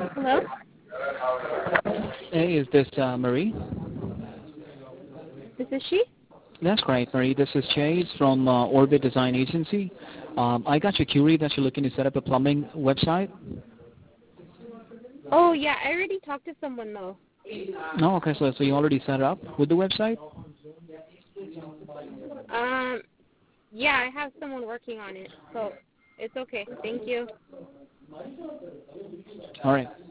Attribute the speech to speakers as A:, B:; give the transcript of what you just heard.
A: Hello?
B: Hey, is this Marie?
A: This is she?
B: That's right, Marie. This is Chase from Orbit Design Agency. I got your query that you're looking to set up a plumbing website.
A: Oh, yeah, I already talked to someone, though.
B: Oh, okay. So you already set it up with the website?
A: Um, yeah, I have someone working on it, so it's okay. Thank you.
B: All right.